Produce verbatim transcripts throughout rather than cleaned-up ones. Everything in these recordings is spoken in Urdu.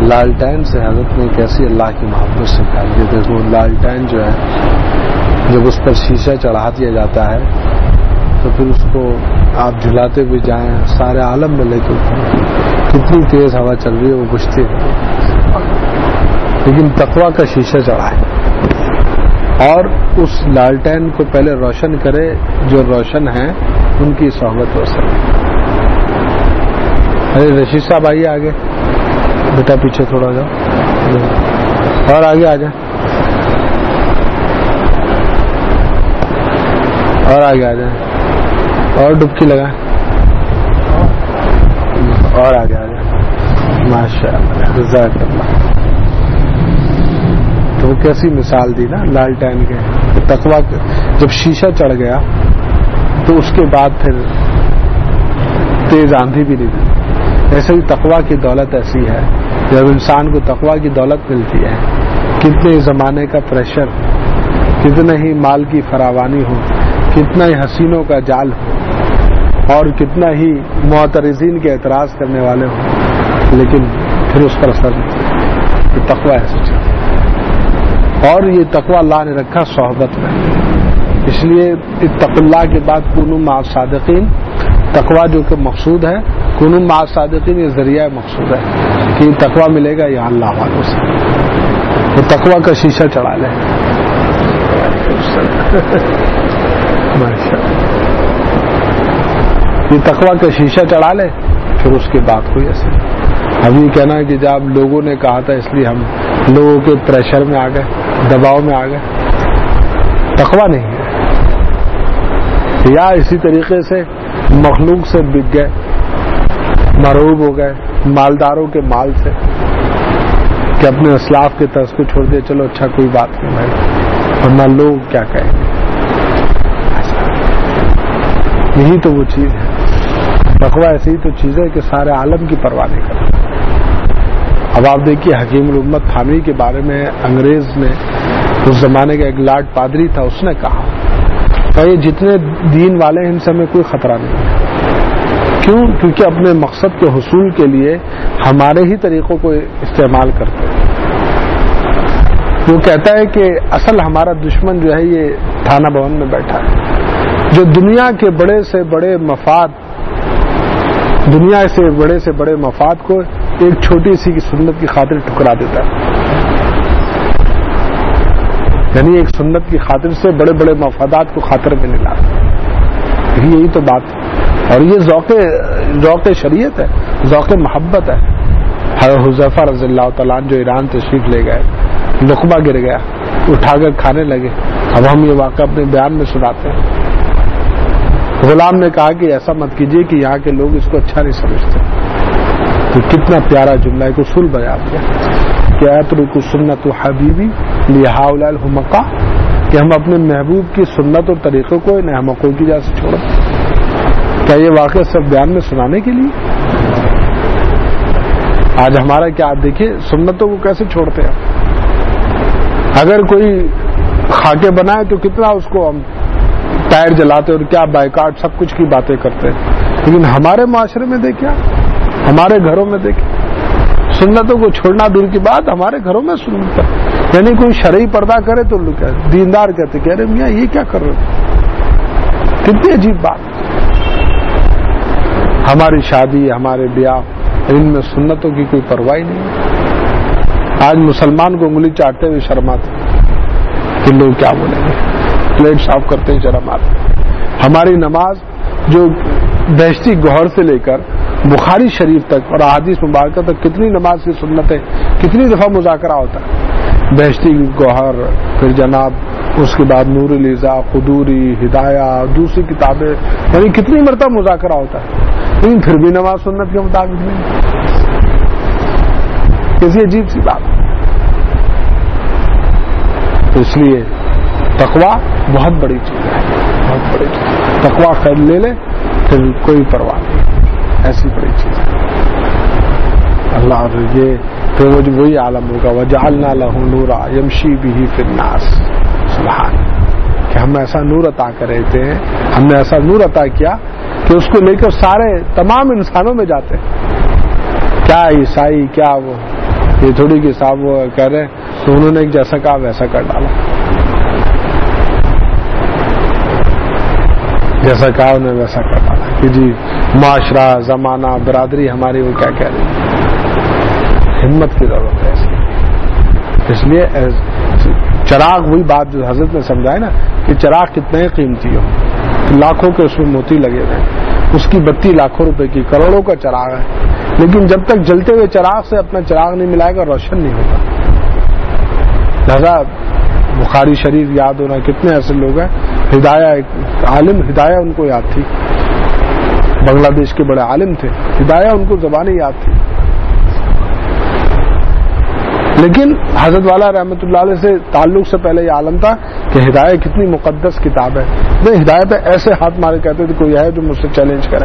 لالٹین سے حضرت نے کیسی اللہ کی محبت سکھائی ہے. دیکھو لالٹین جو ہے جب اس پر شیشہ چڑھا دیا جاتا ہے تو پھر اس کو آپ جھلاتے ہوئے جائیں سارے عالم میں لے کے کتنی تیز ہوا چل رہی ہے وہ بجھتی ہے, لیکن تقویٰ کا شیشہ چڑھائے اور اس لالٹین کو پہلے روشن کرے جو روشن ہیں ان کی صحبت ہو سکے. ارے رشید صاحب آئیے آگے, بیٹا پیچھے تھوڑا جاؤ اور آگے آ جائیں اور آگے آ جائیں اور ڈبکی لگائیں اور آگے آ جائیں. ماشاء اللہ جزاک اللہ. تو وہ کیسی مثال دی نا لالٹین کے. تقویٰ جب شیشہ چڑھ گیا تو اس کے بعد پھر تیز آندھی بھی نہیں دی. ایسے ہی تقویٰ کی دولت ایسی ہے, جب انسان کو تقویٰ کی دولت ملتی ہے, کتنے زمانے کا پریشر, کتنا ہی مال کی فراوانی ہو, کتنا ہی حسینوں کا جال ہو اور کتنا ہی معترضین کے اعتراض کرنے والے ہوں, لیکن پھر اس پر اثر نہیں. یہ تقویٰ ایسی چیز, اور یہ تقویٰ اللہ نے رکھا صحبت میں. اس لیے اتقوا اللہ کے بعد کونوا مع الصادقین, تقویٰ جو کہ مقصود ہے, کونوا مع الصادقین یہ ذریعہ مقصود ہے کہ یہ تقویٰ ملے گا یہاں اللہ والوں سے. تو تقویٰ کا شیشہ چڑھا لیں. یہ تقویٰ کا شیشہ چڑھا لے پھر اس کے بعد کوئی ایسے. اب یہ کہنا ہے کہ جب لوگوں نے کہا تھا اس لیے ہم لوگوں کے پریشر میں آ گئے, دباؤ میں آ گئے, تقویٰ نہیں ہے. یا اسی طریقے سے مخلوق سے بک گئے, مرعوب ہو گئے مالداروں کے مال سے کہ اپنے اسلاف کے طرز کو چھوڑ دے, چلو اچھا کوئی بات نہیں بھائی, ورنہ لوگ کیا کہیں گے. یہی تو وہ چیز ہے. تقویٰ ایسی ہی تو چیز ہے کہ سارے عالم کی پرواہ نہیں کرتا. اب آپ دیکھیے حکیم الامت تھانوی کے بارے میں انگریز نے, اس زمانے کا ایک لارڈ پادری تھا, اس نے کہا کہ یہ جتنے دین والے ہیں ان سے ہمیں کوئی خطرہ نہیں ہے. کیوں؟ کیونکہ اپنے مقصد کے حصول کے لیے ہمارے ہی طریقوں کو استعمال کرتے ہیں. وہ کہتا ہے کہ اصل ہمارا دشمن جو ہے یہ تھانہ بھون میں بیٹھا ہے, جو دنیا کے بڑے سے بڑے مفاد, دنیا سے بڑے سے بڑے مفاد کو ایک چھوٹی سی کی سنت کی خاطر ٹھکرا دیتا ہے. یعنی ایک سنت کی خاطر سے بڑے بڑے مفادات کو خاطر میں نہیں لاتا. یہی تو بات ہے. اور یہ ذوق ذوق شریعت ہے, ذوق محبت ہے. حذیفہ رضی اللہ تعالیٰ عنہ جو ایران تشریف لے گئے, لقمہ گر گیا, اٹھا کر کھانے لگے. اب ہم یہ واقعہ اپنے بیان میں سناتے ہیں. غلام نے کہا کہ ایسا مت کیجیے کہ یہاں کے لوگ اس کو اچھا نہیں سمجھتے. تو کتنا پیارا جملہ ہے, اصول بیان کیا کہ اترک سنت حبیبی لہؤلاء الحمقاء, کہ ہم اپنے محبوب کی سنت اور طریقوں کو ان احمقوں کی جیسے چھوڑ دیں. کیا یہ واقعہ سب بیان میں سنانے کے لیے؟ آج ہمارا کیا, آپ دیکھیے سنتوں کو کیسے چھوڑتے ہیں. اگر کوئی خاکے بنائے تو کتنا اس کو ہم ٹائر جلاتے اور کیا بائیکاٹ سب کچھ کی باتیں کرتے ہیں. لیکن ہمارے معاشرے میں دیکھیں, ہمارے گھروں میں دیکھیں, سنتوں کو چھوڑنا دور کی بات, ہمارے گھروں میں سنت, یعنی کوئی شرعی پردہ کرے تو لوگ دیندار کہتے کہہ رہے میاں یہ کیا کر رہے. کتنی عجیب بات. ہماری شادی, ہمارے بیاہ, ان میں سنتوں کی کوئی پرواہ نہیں. آج مسلمان کو انگلی چاٹتے ہوئے شرماتے کہ لوگ کیا بولیں گے, پلیٹ صاف کرتے ہیں شرم آتے. ہماری نماز جو بہشتی گوہر سے لے کر بخاری شریف تک اور احادیث مبارکہ تک کتنی نماز کی سنتیں, کتنی دفعہ مذاکرہ ہوتا ہے. بہشتی گوہر, پھر جناب اس کے بعد نور الیزا, قدوری, ہدایہ, دوسری کتابیں, یعنی کتنی مرتبہ مذاکرہ ہوتا ہے. لیکن پھر بھی نماز سنت کے مطابق نہیں. کیسی عجیب سی بات. تو اس لیے تقویٰ بہت بڑی چیز ہے, بہت بڑی چیز. تقویٰ خیر لے لے پھر کوئی پرواہ نہیں, ایسی بڑی چیز ہے. اللہ یہ پھر وہ وہی عالم ہوگا, وجعلنا لہ نورا یمشی بہ فی الناس. سبحان, کہ ہم ایسا نور عطا کر رہے تھے, ہم نے ایسا نور عطا کیا کہ اس کو لے کر سارے تمام انسانوں میں جاتے ہیں. کیا عیسائی, کیا وہ یہ تھوڑی کہ صاحب وہ کہہ رہے ہیں تو انہوں نے ایک جیسا کہا ویسا کر ڈالا، جیسا کہا انہوں نے ویسا کر ڈالا کہ جی معاشرہ، زمانہ، برادری ہماری وہ کیا کہہ رہی ہے۔ ہمت کی ضرورت ہے، اس لیے چراغ، وہی بات جو حضرت نے سمجھایا نا کہ چراغ کتنے قیمتی ہو، لاکھوں کے اس میں موتی لگے ہوئے، اس کی بتی لاکھوں روپے کی، کروڑوں کا چراغ ہے، لیکن جب تک جلتے ہوئے چراغ سے اپنا چراغ نہیں ملائے گا روشن نہیں ہوگا۔ لہذا بخاری شریف یاد ہونا، کتنے ایسے لوگ ہیں، ہدایہ ایک عالم، ہدایہ ان کو یاد تھی، بنگلہ دیش کے بڑے عالم تھے، ہدایہ ان کو زبانیں یاد تھی، لیکن حضرت والا رحمۃ اللہ علیہ سے تعلق سے پہلے یہ عالم تھا کہ ہدایہ کتنی مقدس کتاب ہے، نہیں ہدایہ پہ ایسے ہاتھ مارے کہتے تھے کوئی ہے جو مجھ سے چیلنج کرے۔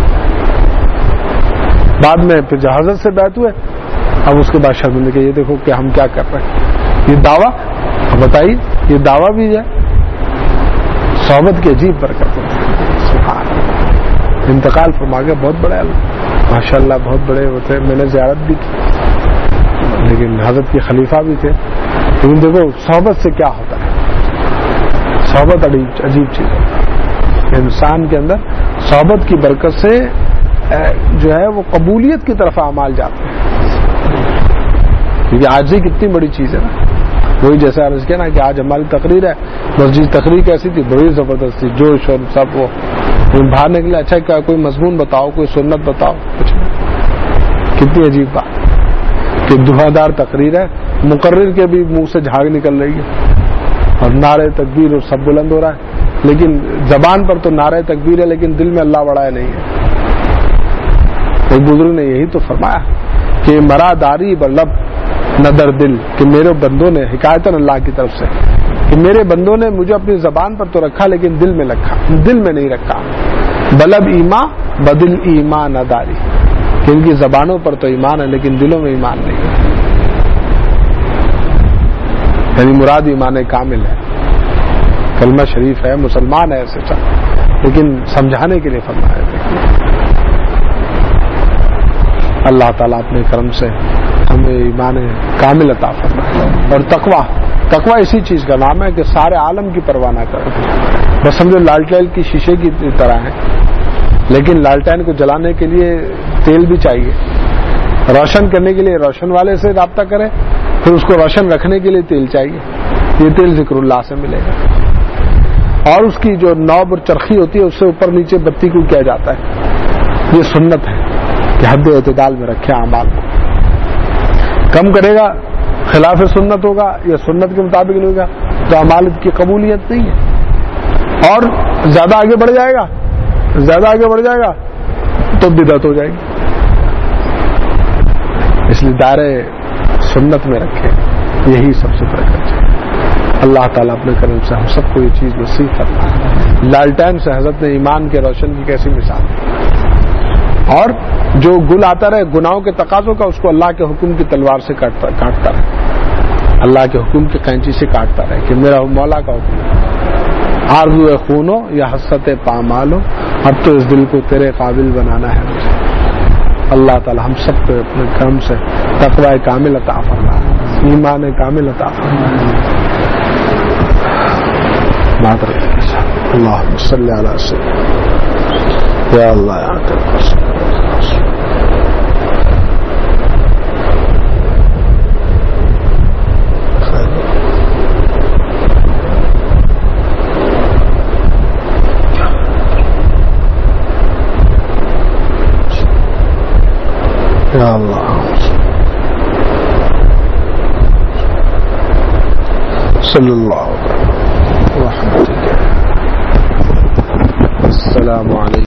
بعد میں پھر جب حضرت سے بیعت ہوئے، اب اس کے بعد شرمندے کہ یہ دیکھو کہ ہم کیا کر رہے ہیں، یہ دعویٰ بتائیے، یہ دعویٰ بھی ہے، صحبت کی عجیب برکت ہے، سبحان اللہ۔ انتقال فرما گیا، بہت بڑے ماشاء اللہ، بہت بڑے وہ تھے، میں نے زیارت بھی کی، لیکن حضرت کے خلیفہ بھی تھے، لیکن دیکھو صحبت سے کیا ہوتا ہے، صحبت عجیب چیز ہے، انسان کے اندر صحبت کی برکت سے جو ہے وہ قبولیت کی طرف اعمال جاتے ہیں، کیونکہ آج ہی کتنی بڑی چیز ہے نا، وہی جیسے عرض کیا نا کہ آج ہماری تقریر ہے، مسجد تقریر کیسی تھی، بڑی زبردست تھی، جوش اور سب، وہ باہر نکلے، اچھا کیا کوئی مضمون بتاؤ، کوئی سنت بتاؤ، کچھ نہیں، کتنی عجیب بات کہ دھواں تقریر ہے، مقرر کے بھی منہ سے جھاگ نکل رہی ہے اور نعرے تکبیر اور سب بلند ہو رہا ہے، لیکن زبان پر تو نعرے تکبیر ہے لیکن دل میں اللہ بڑا ہے نہیں ہے۔ ایک بزرگ نے یہی تو فرمایا کہ مرا داری بلب ندر دل، کہ میرے بندوں نے، حکایتاً اللہ کی طرف سے، کہ میرے بندوں نے مجھے اپنی زبان پر تو رکھا لیکن دل میں رکھا، دل میں نہیں رکھا، بلب ایمان بدل ایمان نداری، کہ ان کی زبانوں پر تو ایمان ہے لیکن دلوں میں ایمان نہیں ہے، یعنی مراد ایمان کامل ہے، کلمہ شریف ہے، مسلمان ہے ایسے چاہ، لیکن سمجھانے کے لیے فرمایا تھا۔ اللہ تعالیٰ اپنے کرم سے ہمیں ایمان کامل عطا فرمائے، اور تقویٰ، تقویٰ اسی چیز کا نام ہے کہ سارے عالم کی پرواہ نہ کرو، بس سمجھو لالٹین کی شیشے کی طرح ہے، لیکن لالٹین کو جلانے کے لیے تیل بھی چاہیے، روشن کرنے کے لیے روشن والے سے رابطہ کریں، پھر اس کو روشن رکھنے کے لیے تیل چاہیے، یہ تیل ذکر اللہ سے ملے گا، اور اس کی جو نوب اور چرخی ہوتی ہے اس سے اوپر نیچے بتی کو کیا جاتا ہے، یہ سنت ہے کہ حد اعتدال میں رکھے اعمال کو، کم کرے گا خلاف سنت ہوگا یا سنت کے مطابق نہیں ہوگا تو اعمال کی قبولیت نہیں ہے، اور زیادہ آگے بڑھ جائے گا، زیادہ آگے بڑھ جائے گا تو بدعت ہو جائے گی، اس لیے دائرے سنت میں رکھے، یہی سب سے برکت ہے۔ اللہ تعالیٰ اپنے کرم سے ہم سب کو یہ چیز نصیب فرمائے۔ لالٹین سے حضرت نے ایمان کے روشن کی کیسی مثال دی، اور جو گل آتا رہے گناہوں کے تقاضوں کا اس کو اللہ کے حکم کی تلوار سے کاٹتا کاٹتا رہے، اللہ کے حکم کی قینچی سے کاٹتا رہے کہ میرا مولا کا حکم ہے، آرزو خونو یا حسرت پامالو، اب تو اس دل کو تیرے قابل بنانا ہے مجھے۔ اللہ تعالی ہم سب کو اپنے کرم سے تقوی کامل عطا فرمائے، ایمان کامل عطا فرمائے۔ معذرت کے ساتھ اللہم صلی علی سیدنا یا اللہ یا کرم یا اللہ صلی اللہ علیہ وسلم۔ السلام علیکم۔